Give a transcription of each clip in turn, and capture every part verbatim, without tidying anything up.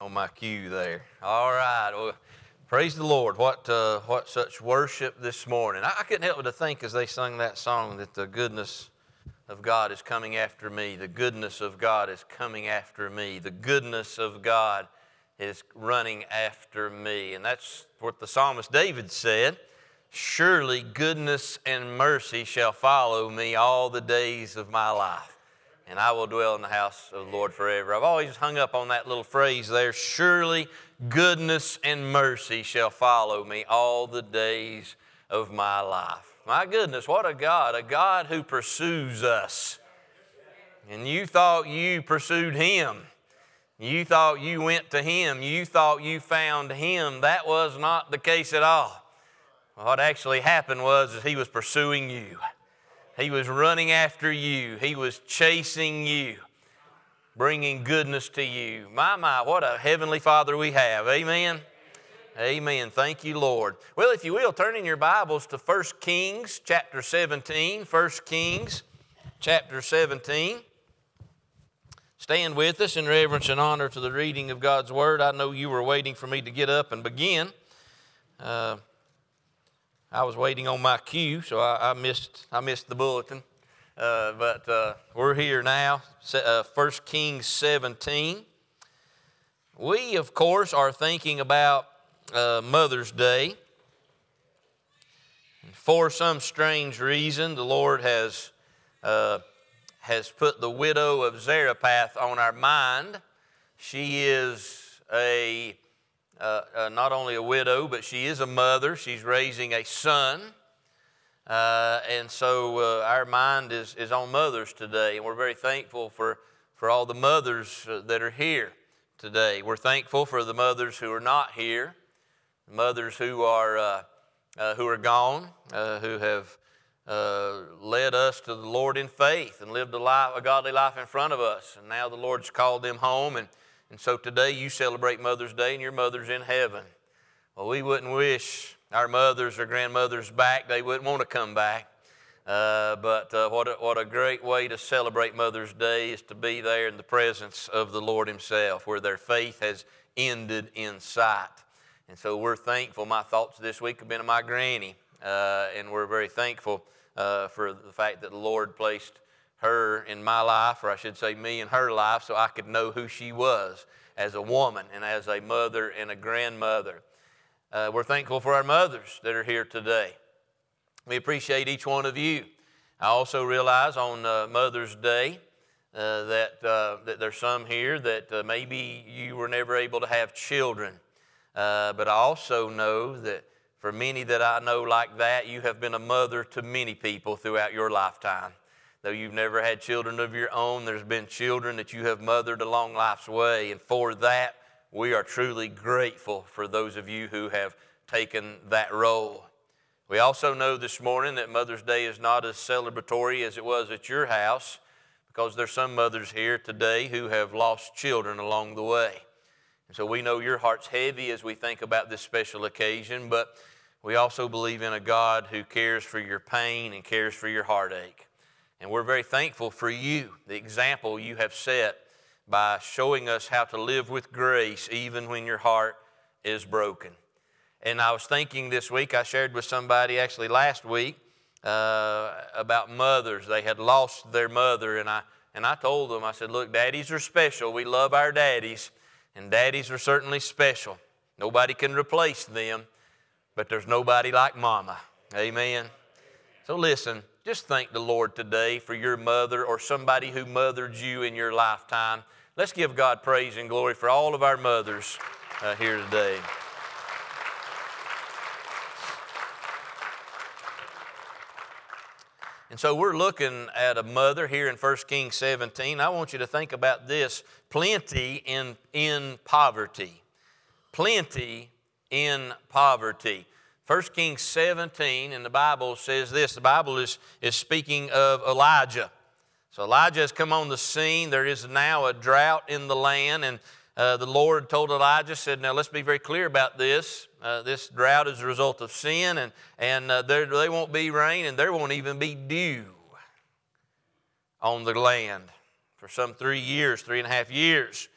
On my cue there. All right. Well, praise the Lord. What uh, what such worship this morning. I, I couldn't help but to think as they sung that song that the goodness of God is coming after me. The goodness of God is coming after me. The goodness of God is running after me. And that's what the psalmist David said. Surely goodness and mercy shall follow me all the days of my life, and I will dwell in the house of the Lord forever. I've always hung up on that little phrase there, surely goodness and mercy shall follow me all the days of my life. My goodness, what a God, a God who pursues us. And you thought you pursued Him. You thought you went to Him. You thought you found Him. That was not the case at all. What actually happened was is He was pursuing you. He was running after you. He was chasing you, bringing goodness to you. My, my, what a heavenly Father we have. Amen? Amen. Thank you, Lord. Well, if you will, turn in your Bibles to First Kings chapter seventeen. First Kings chapter seventeen. Stand with us in reverence and honor to the reading of God's Word. I know you were waiting for me to get up and begin. Uh, I was waiting on my cue, so I, I missed I missed the bulletin. Uh, but uh, we're here now, uh, First Kings seventeen. We, of course, are thinking about uh, Mother's Day. For some strange reason, the Lord has, uh, has put the widow of Zarephath on our mind. She is a... Uh, uh, not only a widow, but she is a mother. She's raising a son. Uh, and so uh, our mind is, is on mothers today. And we're very thankful for, for all the mothers uh, that are here today. We're thankful for the mothers who are not here, the mothers who are, uh, uh, who are gone, uh, who have uh, led us to the Lord in faith and lived a life, a godly life in front of us. And now the Lord's called them home, and And so today you celebrate Mother's Day and your mother's in heaven. Well, we wouldn't wish our mothers or grandmothers back. They wouldn't want to come back. Uh, but uh, what, a, what a great way to celebrate Mother's Day is to be there in the presence of the Lord Himself, where their faith has ended in sight. And so we're thankful. My thoughts this week have been of my granny. Uh, and we're very thankful uh, for the fact that the Lord placed her in my life, or I should say me in her life, so I could know who she was as a woman and as a mother and a grandmother. Uh, we're thankful for our mothers that are here today. We appreciate each one of you. I also realize on uh, Mother's Day uh, that, uh, that there's some here that uh, maybe you were never able to have children. Uh, but I also know that for many that I know like that, you have been a mother to many people throughout your lifetime. Though you've never had children of your own, there's been children that you have mothered along life's way. And for that, we are truly grateful for those of you who have taken that role. We also know this morning that Mother's Day is not as celebratory as it was at your house, because there's some mothers here today who have lost children along the way. And so we know your heart's heavy as we think about this special occasion, but we also believe in a God who cares for your pain and cares for your heartache. And we're very thankful for you, the example you have set by showing us how to live with grace even when your heart is broken. And I was thinking this week, I shared with somebody actually last week uh, about mothers. They had lost their mother, and I, and I told them, I said, look, daddies are special. We love our daddies, and daddies are certainly special. Nobody can replace them, but there's nobody like mama. Amen. So listen. Just thank the Lord today for your mother or somebody who mothered you in your lifetime. Let's give God praise and glory for all of our mothers uh, here today. And so we're looking at a mother here in First Kings seventeen. I want you to think about this: plenty in, in poverty. Plenty in poverty. First Kings seventeen, and the Bible says this. The Bible is, is speaking of Elijah. So Elijah has come on the scene. There is now a drought in the land, and uh, the Lord told Elijah, said, now let's be very clear about this. Uh, this drought is a result of sin, and, and uh, there, there won't be rain, and there won't even be dew on the land for some three years, three and a half years.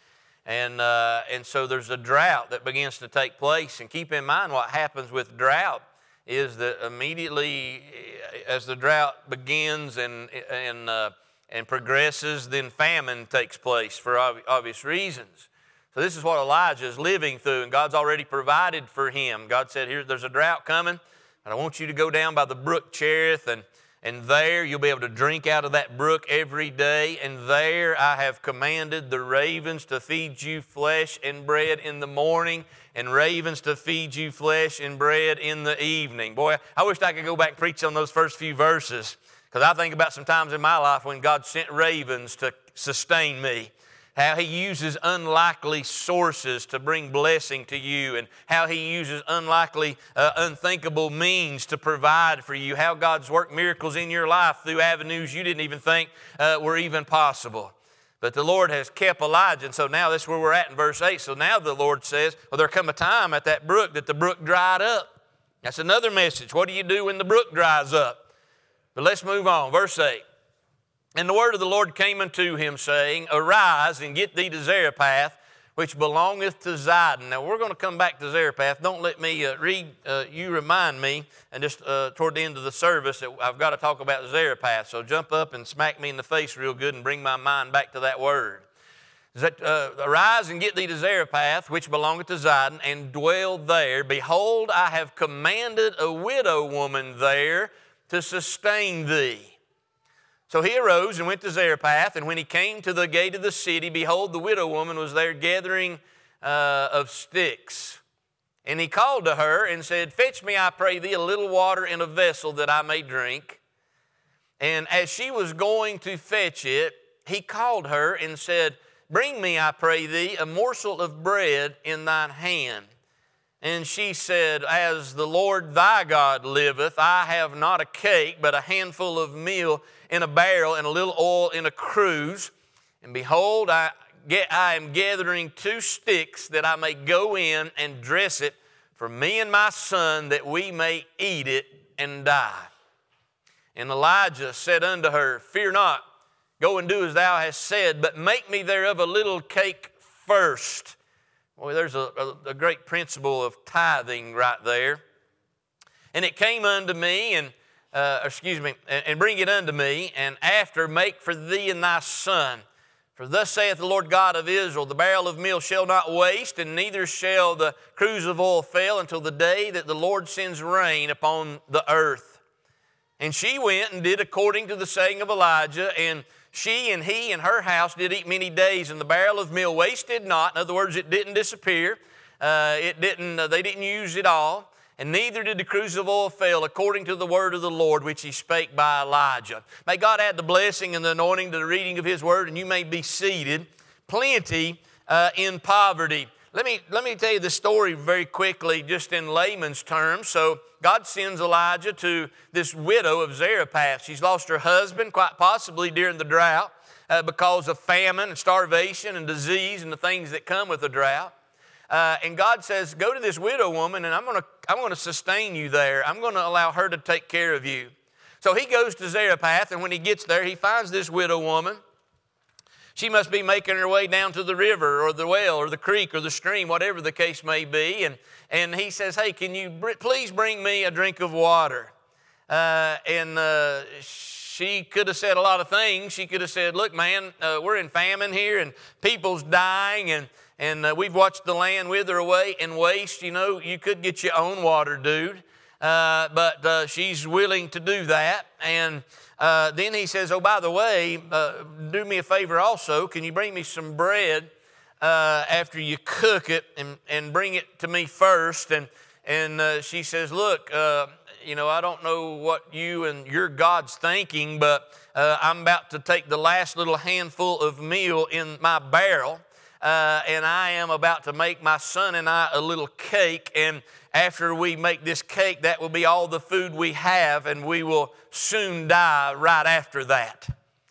And, uh, and so there's a drought that begins to take place. And keep in mind what happens with drought is that immediately as the drought begins and, and, uh, and progresses, then famine takes place for obvious reasons. So this is what Elijah is living through, and God's already provided for him. God said, here, there's a drought coming, and I want you to go down by the brook Cherith, and, and there you'll be able to drink out of that brook every day, and there I have commanded the ravens to feed you flesh and bread in the morning, and ravens to feed you flesh and bread in the evening. Boy, I wish I could go back and preach on those first few verses, because I think about some times in my life when God sent ravens to sustain me, how He uses unlikely sources to bring blessing to you, and how He uses unlikely, uh, unthinkable means to provide for you, how God's worked miracles in your life through avenues you didn't even think uh, were even possible. But the Lord has kept Elijah, and so now that's where we're at in verse eight. So now the Lord says, well, there come a time at that brook that the brook dried up. That's another message. What do you do when the brook dries up? But let's move on. Verse eight. And the word of the Lord came unto him, saying, Arise and get thee to Zarephath, which belongeth to Zidon. Now, we're going to come back to Zarephath. Don't let me uh, read, uh, you remind me, and just uh, toward the end of the service, that I've got to talk about Zarephath. So jump up and smack me in the face real good and bring my mind back to that word. That, uh, Arise and get thee to Zarephath, which belongeth to Zidon, and dwell there. Behold, I have commanded a widow woman there to sustain thee. So he arose and went to Zarephath, and when he came to the gate of the city, behold, the widow woman was there gathering uh, of sticks. And he called to her and said, Fetch me, I pray thee, a little water in a vessel that I may drink. And as she was going to fetch it, he called her and said, Bring me, I pray thee, a morsel of bread in thine hand. And she said, As the Lord thy God liveth, I have not a cake, but a handful of meal in a barrel and a little oil in a cruse. And behold, I, get, I am gathering two sticks that I may go in and dress it for me and my son, that we may eat it and die. And Elijah said unto her, Fear not, go and do as thou hast said, but make me thereof a little cake first. Boy, there's a, a, a great principle of tithing right there. And it came unto me, and uh, excuse me, and, and bring it unto me, and after make for thee and thy son. For thus saith the Lord God of Israel, the barrel of meal shall not waste, and neither shall the cruse of oil fail until the day that the Lord sends rain upon the earth. And she went and did according to the saying of Elijah, and she and he and her house did eat many days, and the barrel of meal wasted not. In other words, it didn't disappear. Uh, it didn't. Uh, they didn't use it all. And neither did the cruse of oil fail, according to the word of the Lord, which He spake by Elijah. May God add the blessing and the anointing to the reading of His word, and you may be seated. Plenty uh, in poverty. Let me, let me tell you the story very quickly, just in layman's terms. So God sends Elijah to this widow of Zarephath. She's lost her husband, quite possibly during the drought, uh, because of famine and starvation and disease and the things that come with the drought. Uh, and God says, go to this widow woman, and I'm going to I'm going to sustain you there. I'm going to allow her to take care of you. So he goes to Zarephath, and when he gets there, he finds this widow woman. She must be making her way down to the river or the well or the creek or the stream, whatever the case may be. And, and he says, hey, can you br- please bring me a drink of water? Uh, and uh, she could have said a lot of things. She could have said, look, man, uh, we're in famine here, and people's dying, and And uh, we've watched the land wither away and waste. You know, you could get your own water, dude. Uh, but uh, she's willing to do that. And uh, then he says, oh, by the way, uh, do me a favor also. Can you bring me some bread uh, after you cook it, and, and bring it to me first? And, and uh, she says, look, uh, you know, I don't know what you and your God's thinking, but uh, I'm about to take the last little handful of meal in my barrel. Uh, and I am about to make my son and I a little cake, and after we make this cake, that will be all the food we have, and we will soon die right after that.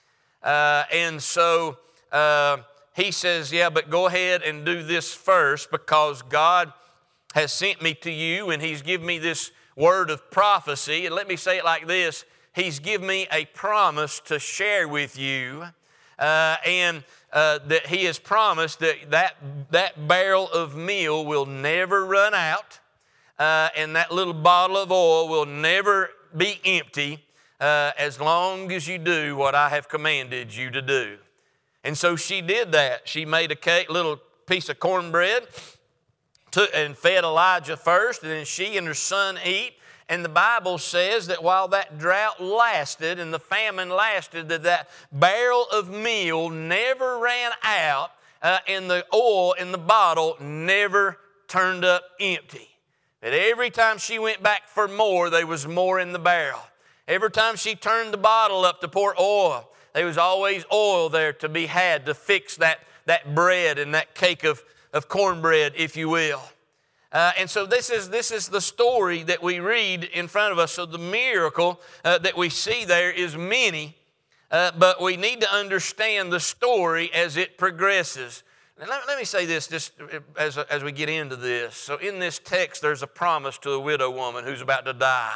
Uh, and so uh, he says, yeah, but go ahead and do this first, because God has sent me to you, and He's given me this word of prophecy. And let me say it like this: He's given me a promise to share with you. Uh, and uh, that he has promised that, that that barrel of meal will never run out, uh, and that little bottle of oil will never be empty uh, as long as you do what I have commanded you to do. And so she did that. She made a cake, little piece of cornbread, took and fed Elijah first, and then she and her son eat. And the Bible says that while that drought lasted and the famine lasted, that that barrel of meal never ran out, uh, and the oil in the bottle never turned up empty. That every time she went back for more, there was more in the barrel. Every time she turned the bottle up to pour oil, there was always oil there to be had to fix that, that bread and that cake of, of cornbread, if you will. Uh, and so this is this is the story that we read in front of us. So the miracle uh, that we see there is many, uh, but we need to understand the story as it progresses. And let, let me say this just as, as we get into this. So in this text, there's a promise to a widow woman who's about to die.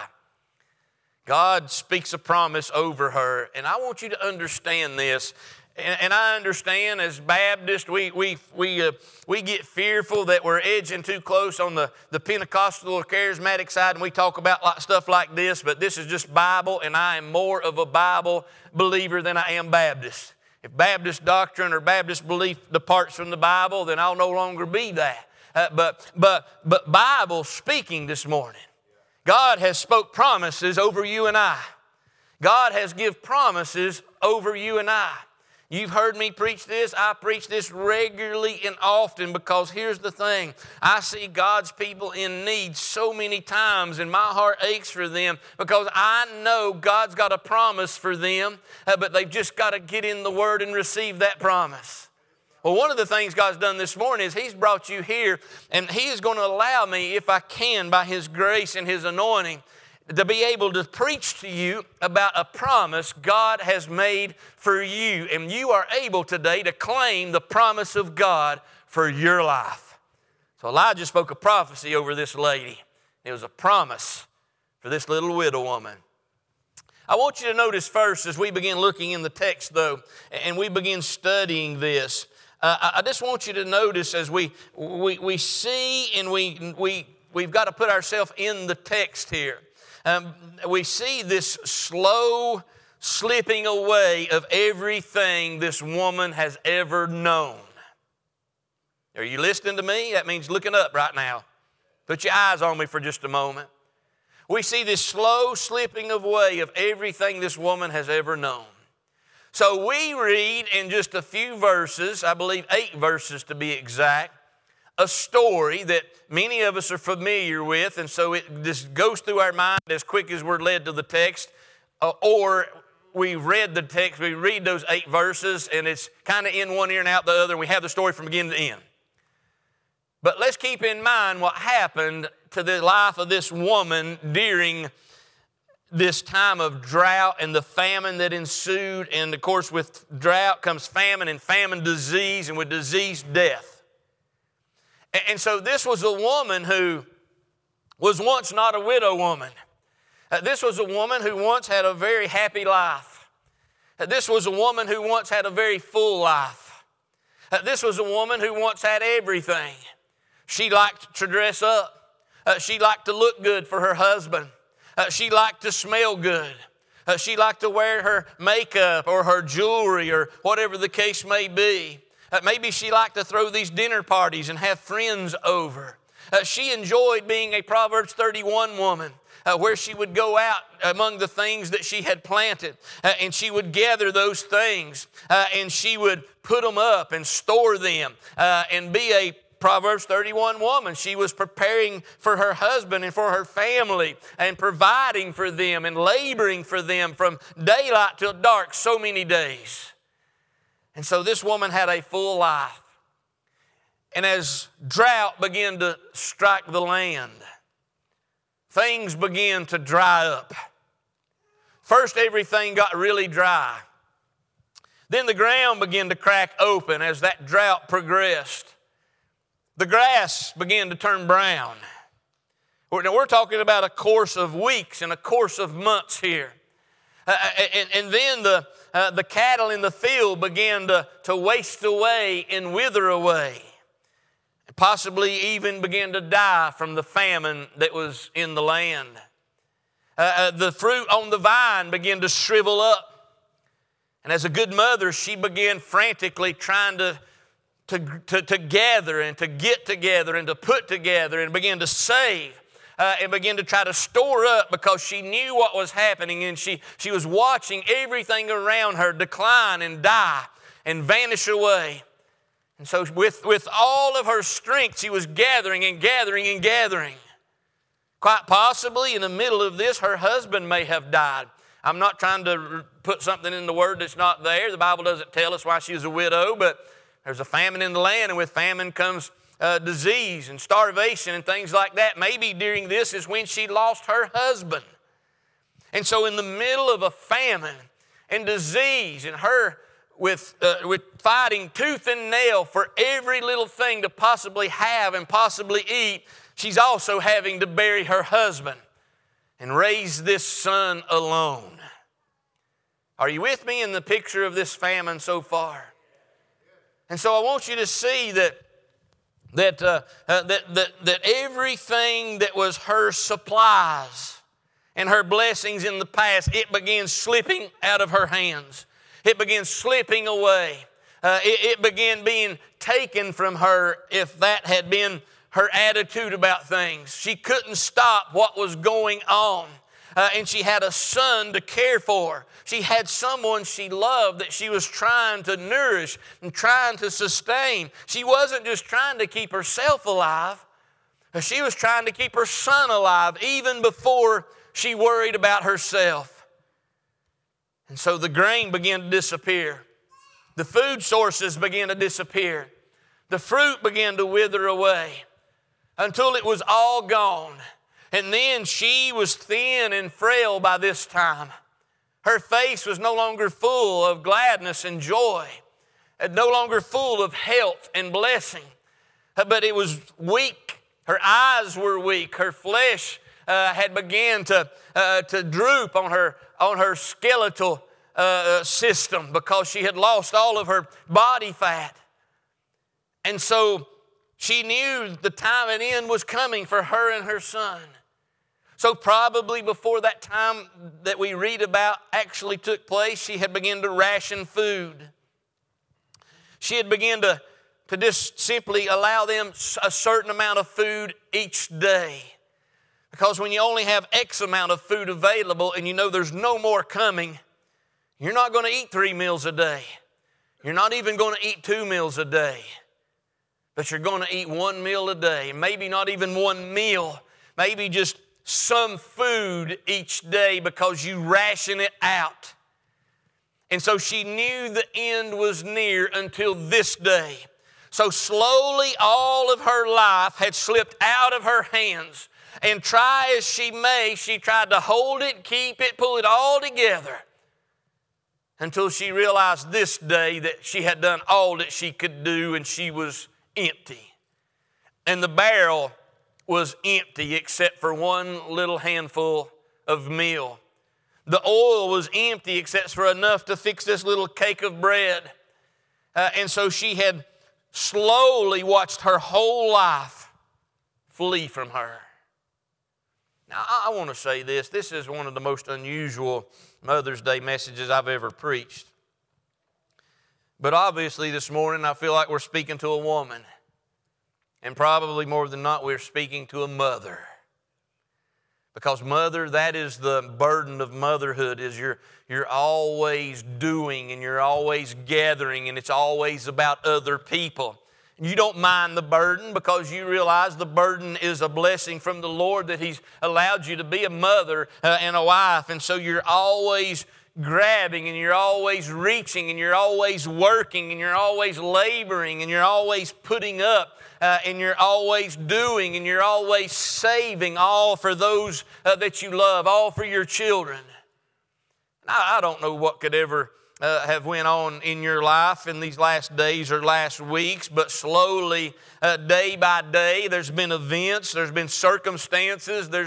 God speaks a promise over her, and I want you to understand this. And, and I understand as Baptists, we we we uh, we get fearful that we're edging too close on the, the Pentecostal or charismatic side, and we talk about like, stuff like this, but this is just Bible, and I am more of a Bible believer than I am Baptist. If Baptist doctrine or Baptist belief departs from the Bible, then I'll no longer be that. Uh, but but but Bible speaking this morning, God has spoke promises over you and I. God has give promises over you and I. You've heard me preach this. I preach this regularly and often because here's the thing. I see God's people in need so many times and my heart aches for them because I know God's got a promise for them, uh, but they've just got to get in the Word and receive that promise. Well, one of the things God's done this morning is He's brought you here, and He is going to allow me, if I can, by His grace and His anointing, to be able to preach to you about a promise God has made for you. And you are able today to claim the promise of God for your life. So Elijah spoke a prophecy over this lady. It was a promise for this little widow woman. I want you to notice first as we begin looking in the text though, and we begin studying this, uh, I just want you to notice as we, we, we see and we, we, we've got to put ourselves in the text here. Um, we see this slow slipping away of everything this woman has ever known. Are you listening to me? That means looking up right now. Put your eyes on me for just a moment. We see this slow slipping away of everything this woman has ever known. So we read in just a few verses, I believe eight verses to be exact, a story that many of us are familiar with, and so it just goes through our mind as quick as we're led to the text, uh, or we read the text, we read those eight verses, and it's kind of in one ear and out the other, and we have the story from beginning to end. But let's keep in mind what happened to the life of this woman during this time of drought and the famine that ensued, and of course with drought comes famine, and famine disease, and with disease death. And so this was a woman who was once not a widow woman. Uh, this was a woman who once had a very happy life. Uh, this was a woman who once had a very full life. Uh, this was a woman who once had everything. She liked to dress up. Uh, she liked to look good for her husband. Uh, she liked to smell good. Uh, she liked to wear her makeup or her jewelry or whatever the case may be. Uh, maybe she liked to throw these dinner parties and have friends over. Uh, she enjoyed being a Proverbs thirty-one woman, uh, where she would go out among the things that she had planted, uh, and she would gather those things, uh, and she would put them up and store them, uh, and be a Proverbs thirty-one woman. She was preparing for her husband and for her family and providing for them and laboring for them from daylight till dark so many days. And so this woman had a full life. And as drought began to strike the land, things began to dry up. First, everything got really dry. Then the ground began to crack open as that drought progressed. The grass began to turn brown. Now we're talking about a course of weeks and a course of months here. Uh, and, and then the, uh, the cattle in the field began to, to waste away and wither away. Possibly even began to die from the famine that was in the land. Uh, uh, the fruit on the vine began to shrivel up. And as a good mother, she began frantically trying to, to, to, to gather and to get together and to put together and begin to save uh, and begin to try to store up, because she knew what was happening, and she, she was watching everything around her decline and die and vanish away. And so with, with all of her strength, she was gathering and gathering and gathering. Quite possibly in the middle of this, her husband may have died. I'm not trying to put something in the Word that's not there. The Bible doesn't tell us why she was a widow, but there's a famine in the land, and with famine comes uh, disease and starvation and things like that. Maybe during this is when she lost her husband. And so in the middle of a famine and disease, and her with, uh, with fighting tooth and nail for every little thing to possibly have and possibly eat, she's also having to bury her husband and raise this son alone. Are you with me in the picture of this famine so far? And so I want you to see that that uh, uh, that, that that everything that was her supplies and her blessings in the past, it began slipping out of her hands. It began slipping away. Uh, it, it began being taken from her, if that had been her attitude about things. She couldn't stop what was going on. Uh, and she had a son to care for. She had someone she loved that she was trying to nourish and trying to sustain. She wasn't just trying to keep herself alive. She was trying to keep her son alive even before she worried about herself. And so the grain began to disappear. The food sources began to disappear. The fruit began to wither away until it was all gone. And then she was thin and frail by this time. Her face was no longer full of gladness and joy, and no longer full of health and blessing, but it was weak. Her eyes were weak. Her flesh uh, had begun to, uh, to droop on her, on her skeletal uh, system, because she had lost all of her body fat. And so she knew the time and end was coming for her and her son. So probably before that time that we read about actually took place, she had begun to ration food. She had begun to, to just simply allow them a certain amount of food each day. Because when you only have X amount of food available and you know there's no more coming, you're not going to eat three meals a day. You're not even going to eat two meals a day. But you're going to eat one meal a day. Maybe not even one meal. Maybe just some food each day, because you ration it out. And so she knew the end was near until this day. So slowly all of her life had slipped out of her hands. And try as she may, she tried to hold it, keep it, pull it all together, until she realized this day that she had done all that she could do and she was empty. And the barrel was empty except for one little handful of meal. The oil was empty except for enough to fix this little cake of bread. Uh, and so she had slowly watched her whole life flee from her. Now, I want to say this. This is one of the most unusual Mother's Day messages I've ever preached. But obviously this morning I feel like we're speaking to a woman. And probably more than not, we're speaking to a mother. Because mother, that is the burden of motherhood, is you're, you're always doing and you're always gathering, and it's always about other people. You don't mind the burden because you realize the burden is a blessing from the Lord, that He's allowed you to be a mother uh, and a wife. And so you're always grabbing and you're always reaching and you're always working and you're always laboring and you're always putting up. Uh, and you're always doing and you're always saving, all for those uh, that you love, all for your children. I, I don't know what could ever uh, have went on in your life in these last days or last weeks, but slowly, uh, day by day, there's been events, there's been circumstances, there's been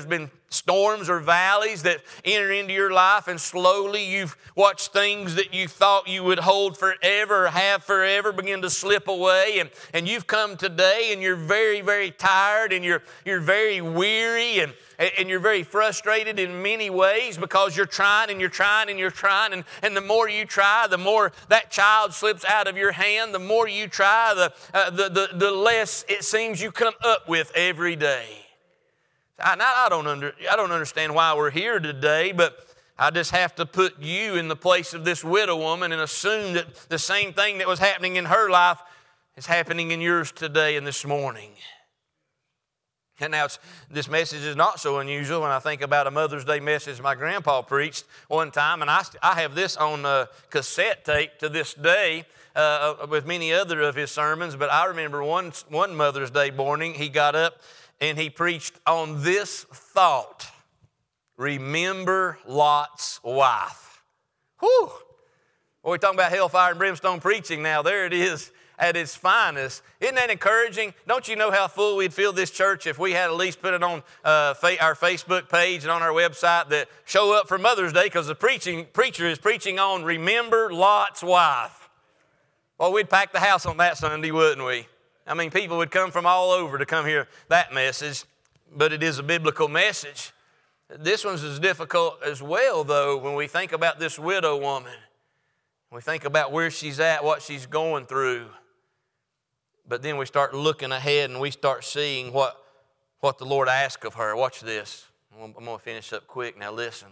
storms or valleys that enter into your life, and slowly you've watched things that you thought you would hold forever or have forever begin to slip away, and, and you've come today and you're very, very tired, and you're, you're very weary, and, and you're very frustrated in many ways because you're trying and you're trying and you're trying, and, and the more you try, the more that child slips out of your hand. The more you try, the, uh, the, the, the less it seems you come up with every day. I, I, don't under, I don't understand why we're here today, but I just have to put you in the place of this widow woman and assume that the same thing that was happening in her life is happening in yours today and this morning. And now it's, this message is not so unusual when I think about a Mother's Day message my grandpa preached one time, and I, I have this on uh, cassette tape to this day uh, with many other of his sermons, but I remember one, one Mother's Day morning he got up and he preached on this thought: remember Lot's wife. Whew! Well, we're talking about hellfire and brimstone preaching now. There it is at its finest. Isn't that encouraging? Don't you know how full we'd fill this church if we had at least put it on uh, fa- our Facebook page and on our website that show up for Mother's Day because the preaching preacher is preaching on remember Lot's wife. Well, we'd pack the house on that Sunday, wouldn't we? I mean, people would come from all over to come hear that message, but it is a biblical message. This one's as difficult as well, though, when we think about this widow woman. We think about where she's at, what she's going through. But then we start looking ahead and we start seeing what, what the Lord asked of her. Watch this. I'm going to finish up quick. Now listen.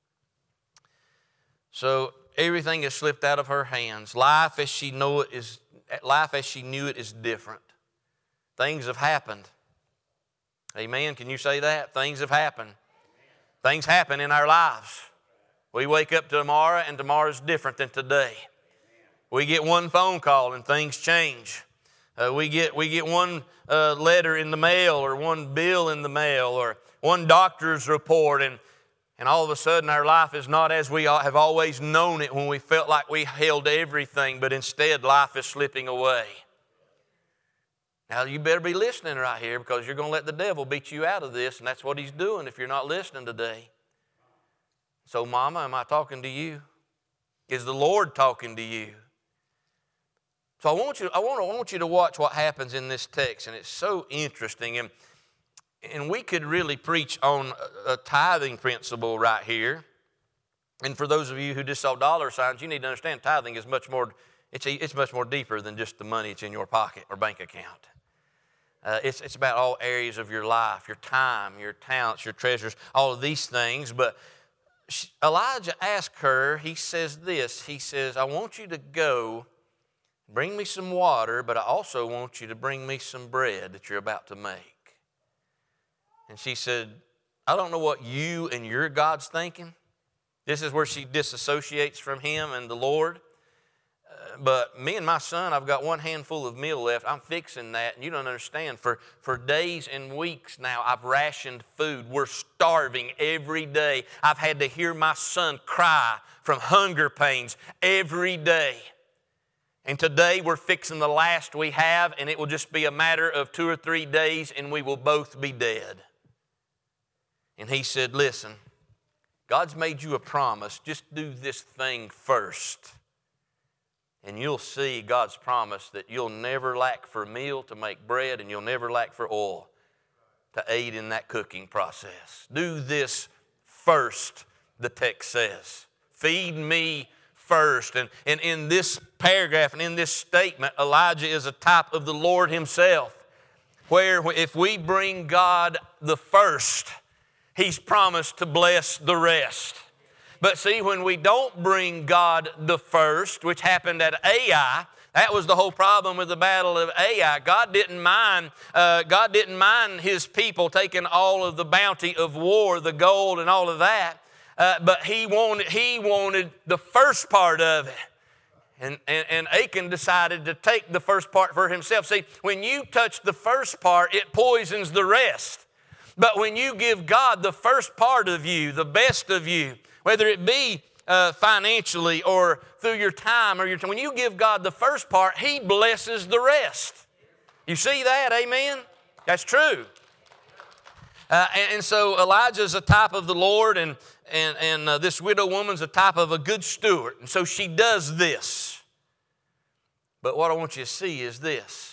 So everything has slipped out of her hands. Life as she know it is life as she knew it is different. Things have happened. Amen. Can you say that? Things have happened. Things happen in our lives. We wake up tomorrow and tomorrow's different than today. We get one phone call and things change. Uh, we get we get one uh, letter in the mail or one bill in the mail or one doctor's report, and, and all of a sudden our life is not as we have always known it when we felt like we held everything, but instead life is slipping away. Now, you better be listening right here because you're going to let the devil beat you out of this, and that's what he's doing if you're not listening today. So, Mama, am I talking to you? Is the Lord talking to you? So I want you, I want, I want you to watch what happens in this text, and it's so interesting. And, and we could really preach on a, a tithing principle right here. And for those of you who just saw dollar signs, you need to understand tithing is much more, it's, it's much more deeper than just the money that's in your pocket or bank account. Uh, it's, it's about all areas of your life, your time, your talents, your treasures, all of these things. But she, Elijah asked her, he says this, he says, I want you to go, bring me some water, but I also want you to bring me some bread that you're about to make. And she said, I don't know what you and your God's thinking. This is where she disassociates from him and the Lord. But me and my son, I've got one handful of meal left. I'm fixing that, and you don't understand. For, for days and weeks now, I've rationed food. We're starving every day. I've had to hear my son cry from hunger pains every day. And today we're fixing the last we have, and it will just be a matter of two or three days, and we will both be dead. And he said, listen, God's made you a promise. Just do this thing first. And you'll see God's promise that you'll never lack for meal to make bread, and you'll never lack for oil to aid in that cooking process. Do this first, the text says. Feed me first. And, and in this paragraph and in this statement, Elijah is a type of the Lord himself, where if we bring God the first, he's promised to bless the rest. But see, when we don't bring God the first, which happened at Ai, that was the whole problem with the battle of Ai. God didn't mind, uh, God didn't mind his people taking all of the bounty of war, the gold and all of that, uh, but he wanted, he wanted the first part of it. And, and, and Achan decided to take the first part for himself. See, when you touch the first part, it poisons the rest. But when you give God the first part of you, the best of you, whether it be uh, financially or through your time or your time, when you give God the first part, he blesses the rest. You see that? Amen? That's true. Uh, and, and so Elijah's a type of the Lord, and, and, and uh, this widow woman's a type of a good steward. And so she does this. But what I want you to see is this.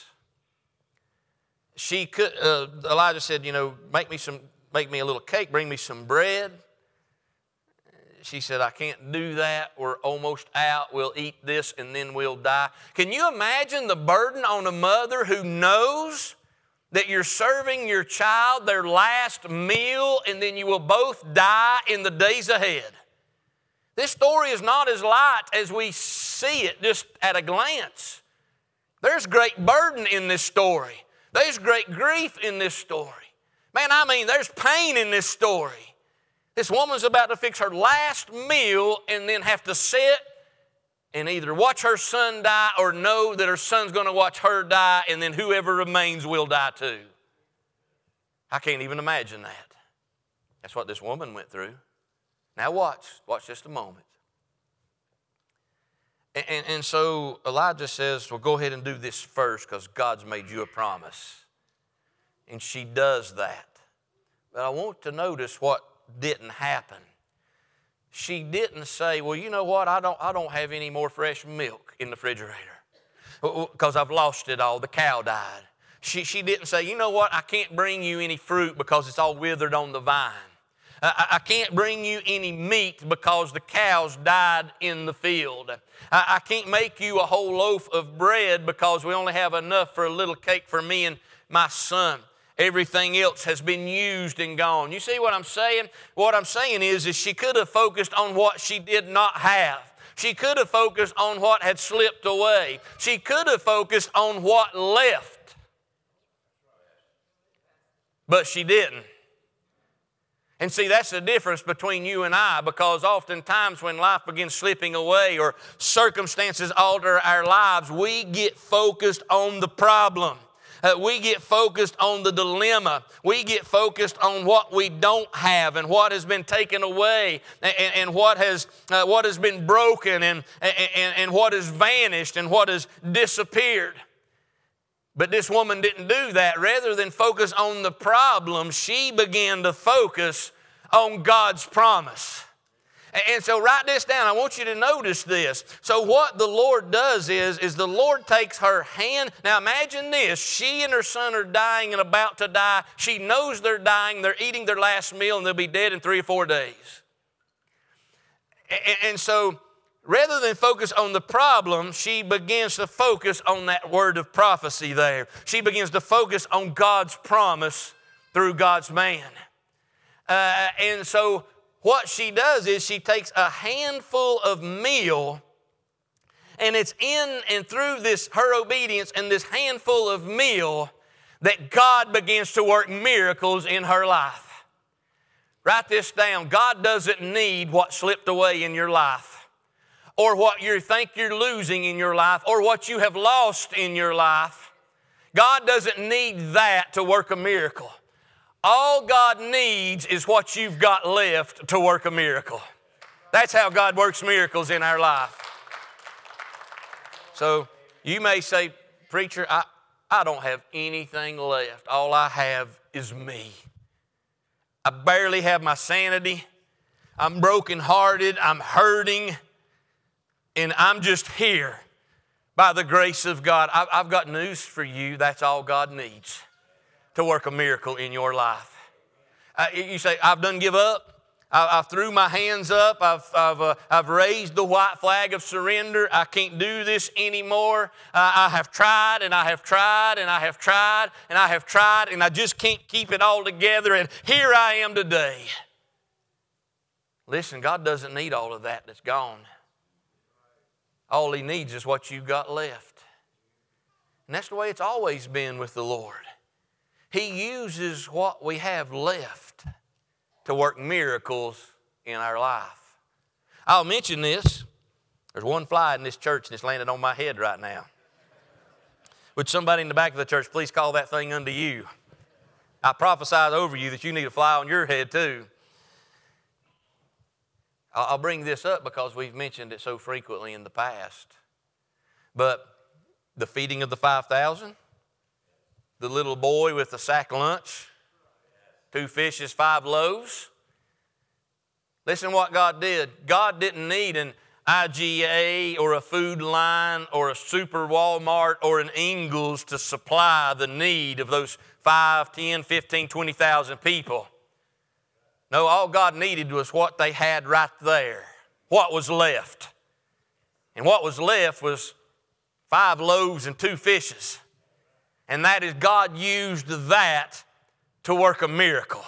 She could, uh, Elijah said, you know, make me some, make me a little cake, bring me some bread. She said, I can't do that. We're almost out. We'll eat this and then we'll die. Can you imagine the burden on a mother who knows that you're serving your child their last meal and then you will both die in the days ahead? This story is not as light as we see it just at a glance. There's great burden in this story. There's great grief in this story. Man, I mean, there's pain in this story. This woman's about to fix her last meal and then have to sit and either watch her son die or know that her son's going to watch her die, and then whoever remains will die too. I can't even imagine that. That's what this woman went through. Now watch. Watch just a moment. And, and, and so Elijah says, well, go ahead and do this first because God's made you a promise. And she does that. But I want to notice what didn't happen. She didn't say, well, you know what, I don't, I don't have any more fresh milk in the refrigerator because I've lost it all. The cow died. She, she didn't say, you know what, I can't bring you any fruit because it's all withered on the vine. I, I can't bring you any meat because the cows died in the field. I, I can't make you a whole loaf of bread because we only have enough for a little cake for me and my son. Everything else has been used and gone. You see what I'm saying? What I'm saying is, is she could have focused on what she did not have. She could have focused on what had slipped away. She could have focused on what left. But she didn't. And see, that's the difference between you and I, because oftentimes when life begins slipping away or circumstances alter our lives, we get focused on the problem. Uh, we get focused on the dilemma. We get focused on what we don't have and what has been taken away and, and what, has, uh, what has been broken and, and, and what has vanished and what has disappeared. But this woman didn't do that. Rather than focus on the problem, she began to focus on God's promise. And so write this down. I want you to notice this. So what the Lord does is, is the Lord takes her hand. Now imagine this. She and her son are dying and about to die. She knows they're dying. They're eating their last meal and they'll be dead in three or four days. And, and so rather than focus on the problem, she begins to focus on that word of prophecy there. She begins to focus on God's promise through God's man. Uh, and so what she does is she takes a handful of meal, and it's in and through this her obedience and this handful of meal that God begins to work miracles in her life. Write this down. God doesn't need what slipped away in your life, or what you think you're losing in your life, or what you have lost in your life. God doesn't need that to work a miracle. All God needs is what you've got left to work a miracle. That's how God works miracles in our life. So you may say, preacher, I, I don't have anything left. All I have is me. I barely have my sanity. I'm brokenhearted. I'm hurting. And I'm just here by the grace of God. I, I've got news for you. That's all God needs to work a miracle in your life. Uh, you say, I've done give up. I, I threw my hands up. I've, I've, uh, I've raised the white flag of surrender. I can't do this anymore. Uh, I have tried and I have tried and I have tried and I have tried and I just can't keep it all together, and here I am today. Listen, God doesn't need all of that that's gone. All He needs is what you've got left. And that's the way it's always been with the Lord. He uses what we have left to work miracles in our life. I'll mention this. There's one fly in this church and it's landed on my head right now. Would somebody in the back of the church please call that thing unto you? I prophesy over you that you need a fly on your head too. I'll bring this up because we've mentioned it so frequently in the past. But the feeding of the five thousand, the little boy with the sack lunch two fishes, five loaves. Listen to what God did. God didn't need an I G A or a Food Line or a Super Walmart or an Ingles to supply the need of those five, ten, fifteen, twenty thousand people. No, all God needed was what they had right there, what was left. And what was left was five loaves and two fishes. And that is, God used that to work a miracle.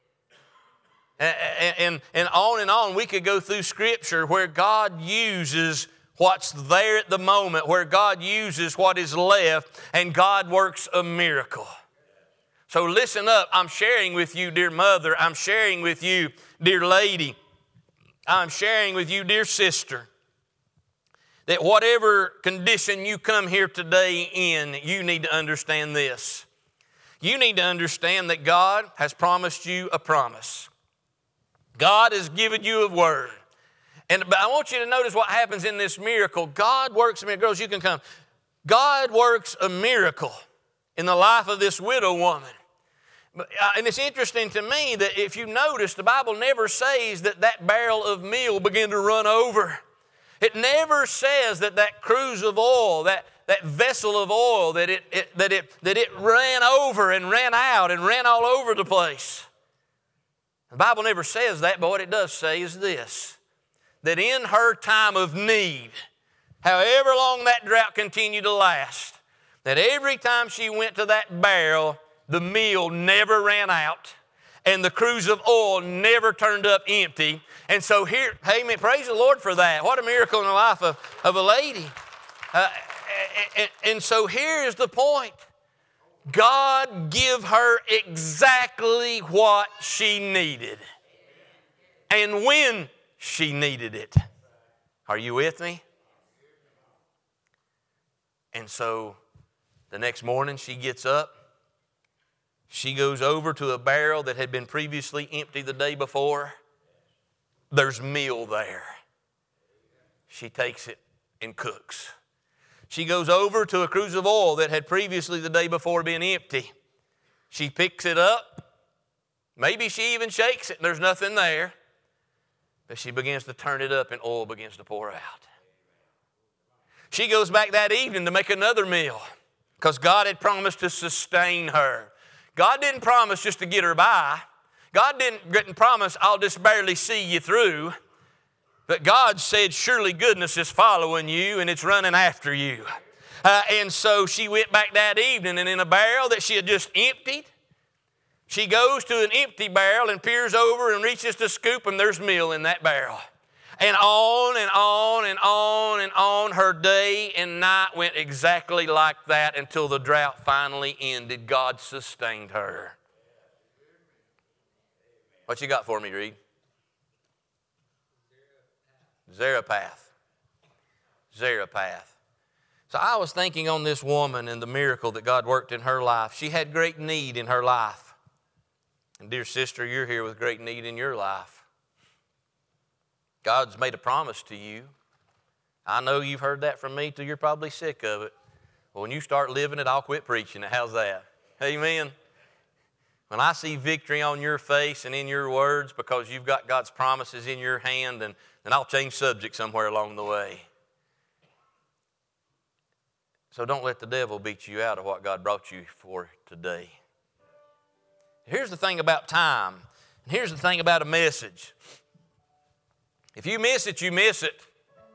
And, and, and on and on, we could go through Scripture where God uses what's there at the moment, where God uses what is left, and God works a miracle. So listen up. I'm sharing with you, dear mother. I'm sharing with you, dear lady. I'm sharing with you, dear sister, that whatever condition you come here today in, you need to understand this. You need to understand that God has promised you a promise. God has given you a word. And but I want you to notice what happens in this miracle. God works a miracle. Girls, you can come. God works a miracle in the life of this widow woman. And it's interesting to me that if you notice, the Bible never says that that barrel of meal began to run over. It never says that that cruse of oil, that, that vessel of oil, that it, it, that, it, that it ran over and ran out and ran all over the place. The Bible never says that, but what it does say is this, that in her time of need, however long that drought continued to last, that every time she went to that barrel, the meal never ran out and the cruse of oil never turned up empty. And so here, amen, praise the Lord for that. What a miracle in the life of, of a lady. Uh, and, and so here is the point. God give her exactly what she needed and when she needed it. Are you with me? And so the next morning she gets up. She goes over to a barrel that had been previously empty the day before. There's meal there. She takes it and cooks. She goes over to a cruse of oil that had previously the day before been empty. She picks it up. Maybe she even shakes it and there's nothing there. But she begins to turn it up and oil begins to pour out. She goes back that evening to make another meal because God had promised to sustain her. God didn't promise just to get her by. God didn't, didn't promise, I'll just barely see you through. But God said, surely goodness is following you and it's running after you. Uh, and so she went back that evening, and in a barrel that she had just emptied, she goes to an empty barrel and peers over and reaches to scoop, and there's meal in that barrel. And on and on and on and on, her day and night went exactly like that until the drought finally ended. God sustained her. What you got for me, Reed? Zarephath. Zarephath. So I was thinking on this woman and the miracle that God worked in her life. She had great need in her life. And dear sister, you're here with great need in your life. God's made a promise to you. I know you've heard that from me till you're probably sick of it. Well, when you start living it, I'll quit preaching it. How's that? Amen. When I see victory on your face and in your words because you've got God's promises in your hand, then, then I'll change subject somewhere along the way. So don't let the devil beat you out of what God brought you for today. Here's the thing about time. And here's the thing about a message. If you miss it, you miss it.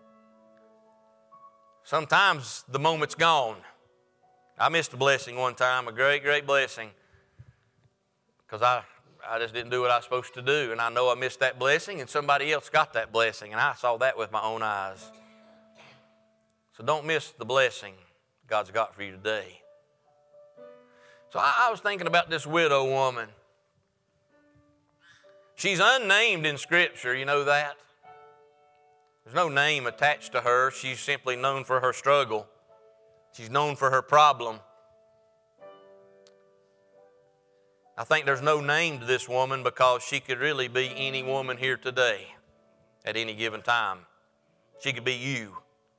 Sometimes the moment's gone. I missed a blessing one time, a great, great blessing, because I, I just didn't do what I was supposed to do. And I know I missed that blessing, and somebody else got that blessing, and I saw that with my own eyes. So don't miss the blessing God's got for you today. So I, I was thinking about this widow woman. She's unnamed in Scripture, you know that? There's no name attached to her. She's simply known for her struggle. She's known for her problem. I think there's no name to this woman because she could really be any woman here today at any given time. She could be you.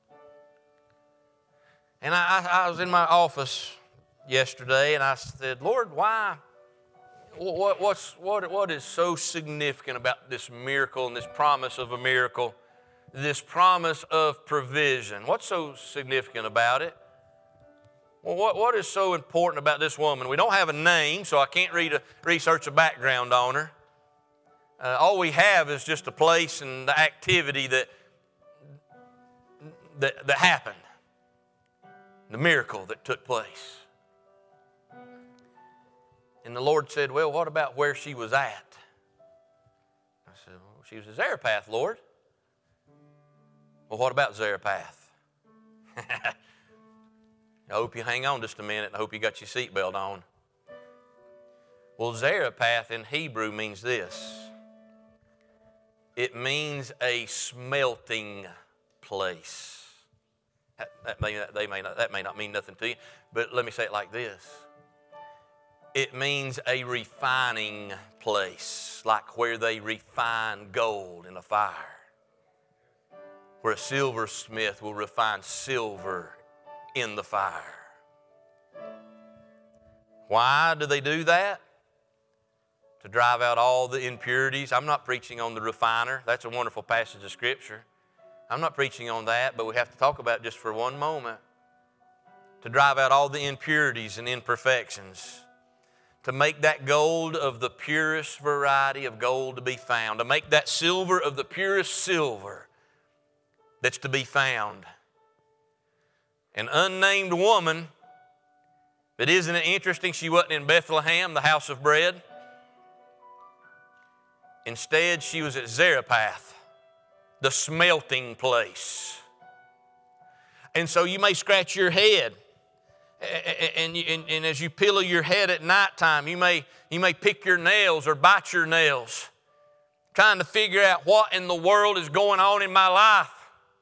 And I, I was in my office yesterday and I said, Lord, why, What, what's, what, what is so significant about this miracle and this promise of a miracle, this promise of provision? What's so significant about it? Well, what, what is so important about this woman? We don't have a name, so I can't read a, research a background on her. Uh, all we have is just a place and the activity that, that, that happened, the miracle that took place. And the Lord said, well, what about where she was at? I said, well, she was at Zarephath, Lord. Well, what about Zarephath? I hope you hang on just a minute. I hope you got your seatbelt on. Well, Zarephath in Hebrew means this. It means a smelting place. That, that, may, they may not, that may not mean nothing to you, but let me say it like this. It means a refining place, like where they refine gold in a fire, where a silversmith will refine silver in the fire. Why do they do that? To drive out all the impurities. I'm not preaching on the refiner. That's a wonderful passage of Scripture. I'm not preaching on that, but we have to talk about it just for one moment. To drive out all the impurities and imperfections. To make that gold of the purest variety of gold to be found. To make that silver of the purest silver that's to be found. An unnamed woman, but isn't it interesting she wasn't in Bethlehem, the house of bread? Instead, she was at Zarephath, the smelting place. And so you may scratch your head. And, and, and as you pillow your head at nighttime, you may, you may pick your nails or bite your nails, trying to figure out what in the world is going on in my life.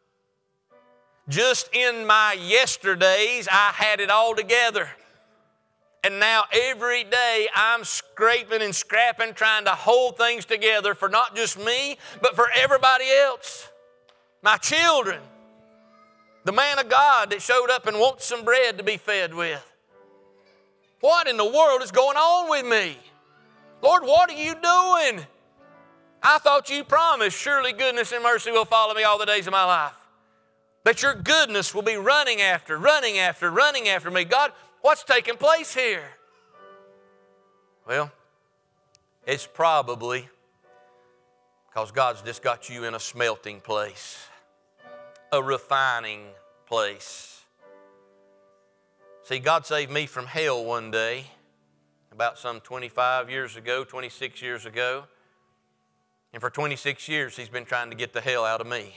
Just in my yesterdays, I had it all together. And now every day I'm scraping and scrapping, trying to hold things together for not just me, but for everybody else. My children. The man of God that showed up and wants some bread to be fed with. What in the world is going on with me? Lord, what are you doing? I thought you promised, surely goodness and mercy will follow me all the days of my life. That your goodness will be running after, running after, running after me. God, what's taking place here? Well, it's probably because God's just got you in a smelting place, a refining place. See, God saved me from hell one day, about some twenty-five years ago, twenty-six years ago. And for twenty-six years, He's been trying to get the hell out of me.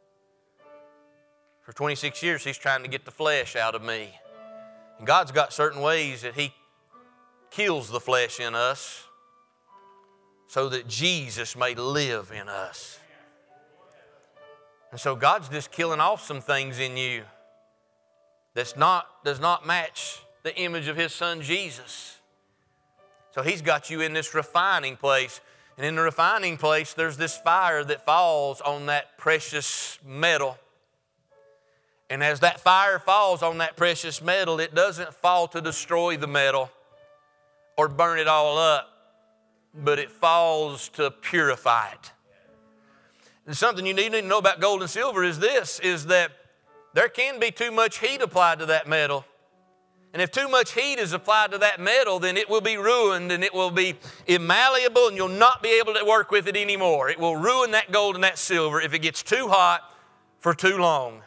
For twenty-six years, He's trying to get the flesh out of me. And God's got certain ways that He kills the flesh in us so that Jesus may live in us. And so God's just killing off some things in you that's not, does not match the image of His Son Jesus. So He's got you in this refining place. And in the refining place, there's this fire that falls on that precious metal. And as that fire falls on that precious metal, it doesn't fall to destroy the metal or burn it all up, but it falls to purify it. And something you need to know about gold and silver is this, is that there can be too much heat applied to that metal. And if too much heat is applied to that metal, then it will be ruined and it will be malleable and you'll not be able to work with it anymore. It will ruin that gold and that silver if it gets too hot for too long.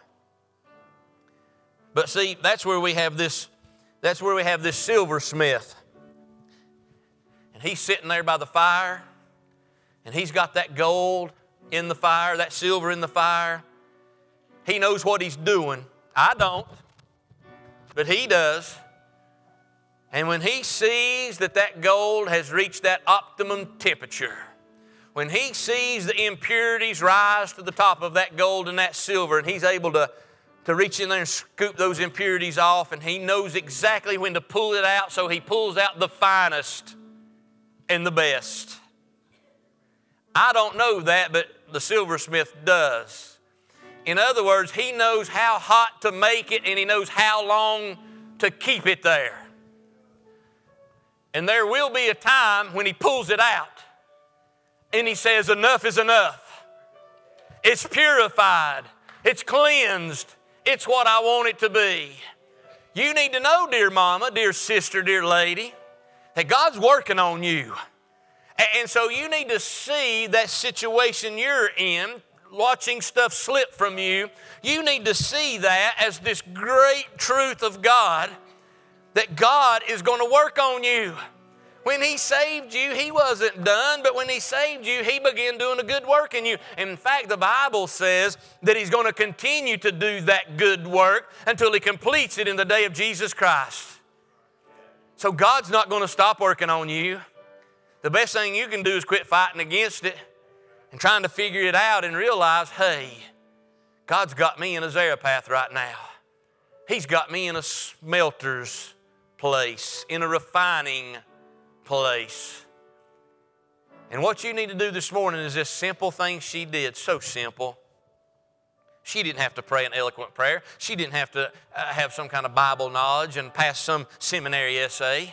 But see, that's where we have this, that's where we have this silversmith. And he's sitting there by the fire, and he's got that gold in the fire, that silver in the fire. He knows what he's doing. I don't, but he does. And when he sees that that gold has reached that optimum temperature, when he sees the impurities rise to the top of that gold and that silver, and he's able to to reach in there and scoop those impurities off, and he knows exactly when to pull it out, so he pulls out the finest and the best. I don't know that, but the silversmith does. In other words, he knows how hot to make it, and he knows how long to keep it there. And there will be a time when He pulls it out and He says, enough is enough. It's purified. It's cleansed. It's what I want it to be. You need to know, dear mama, dear sister, dear lady, that God's working on you. And so you need to see that situation you're in, watching stuff slip from you. You need to see that as this great truth of God, that God is going to work on you. When He saved you, He wasn't done, but when He saved you, He began doing a good work in you. In fact, the Bible says that He's going to continue to do that good work until He completes it in the day of Jesus Christ. So God's not going to stop working on you. The best thing you can do is quit fighting against it and trying to figure it out and realize, hey, God's got me in a Zarephath right now. He's got me in a smelter's place, in a refining place. And what you need to do this morning is this simple thing she did, so simple. She didn't have to pray an eloquent prayer. She didn't have to uh, have some kind of Bible knowledge and pass some seminary essay.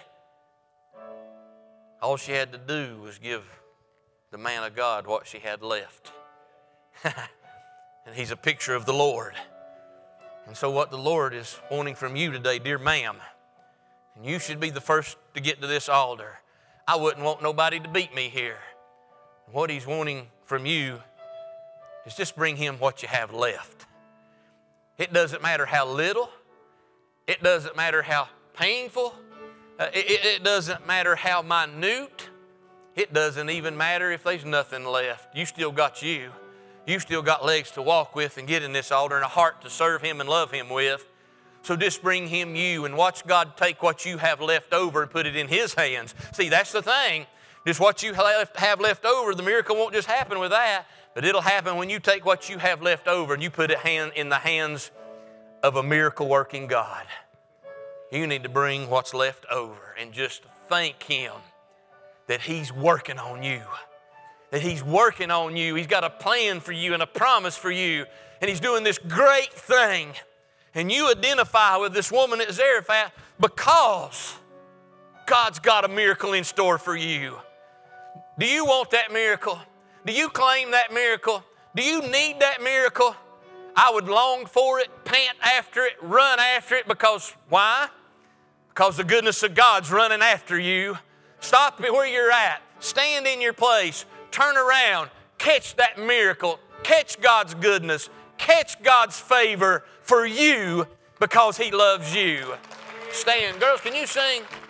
All she had to do was give the man of God what she had left. And he's a picture of the Lord. And so what the Lord is wanting from you today, dear ma'am, and you should be the first to get to this altar. I wouldn't want nobody to beat me here. What He's wanting from you is just bring Him what you have left. It doesn't matter how little. It doesn't matter how painful. Uh, it, it doesn't matter how minute. It doesn't even matter if there's nothing left. You still got you. You still got legs to walk with and get in this altar and a heart to serve Him and love Him with. So just bring Him you and watch God take what you have left over and put it in His hands. See, that's the thing. Just what you have left over, the miracle won't just happen with that, but it'll happen when you take what you have left over and you put it in the hands of a miracle-working God. You need to bring what's left over and just thank Him that He's working on you. That He's working on you. He's got a plan for you and a promise for you. And He's doing this great thing. And you identify with this woman at Zarephath because God's got a miracle in store for you. Do you want that miracle? Do you claim that miracle? Do you need that miracle? I would long for it, pant after it, run after it because why? Because the goodness of God's running after you. Stop where you're at. Stand in your place. Turn around. Catch that miracle. Catch God's goodness. Catch God's favor for you because He loves you. Stand. Girls, can you sing?